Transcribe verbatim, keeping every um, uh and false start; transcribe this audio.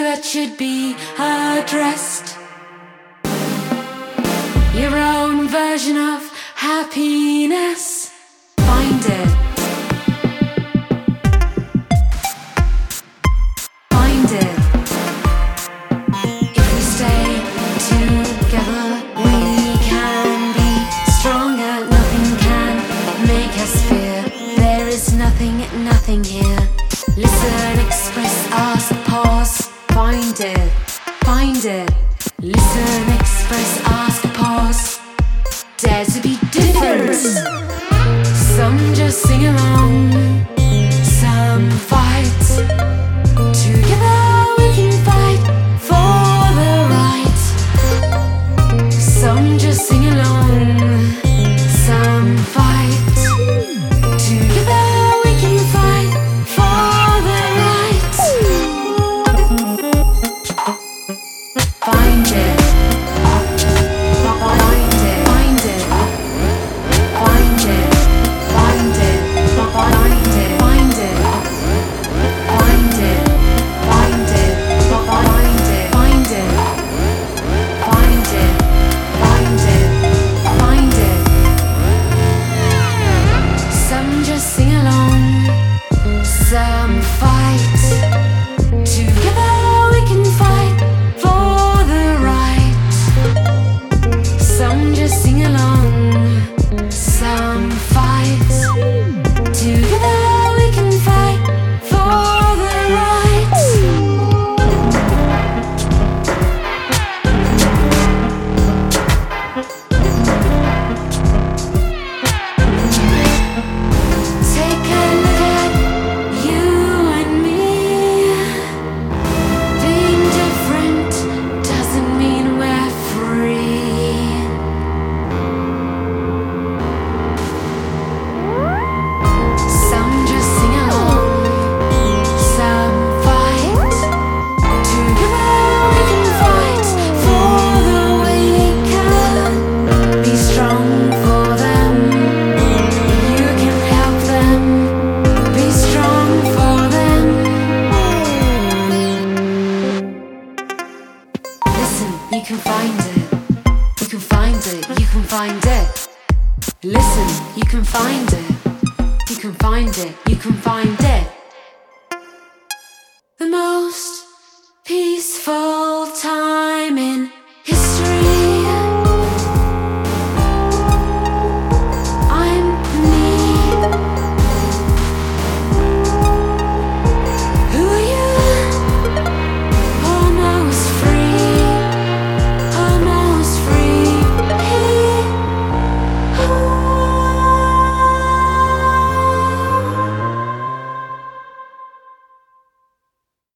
that should be addressed. Your own version of happiness. Find it. Find it. If we stay together, we can be stronger. Nothing can make us fear. There is nothing, nothing here. Listen, express, ask, pause. Find it. Find it. Listen, express, ask, pause. Dare to be different. Some just sing along, some fight. Together we can fight for the right. Some just sing along, some fight. Together we can fight for the right. Find it. Sing along, some fight. Together we can fight for the right. Some just sing along, some fight. Together we can fight for the right. Take a look at you and me. Being different doesn't mean we're free. Some just sing along, some fight. Together we can fight for the weak and be strong for them. You can help them. Be strong for them. Listen, you can find it. You can find it. You can find it. Listen, you can find it. You can find it. You can find it.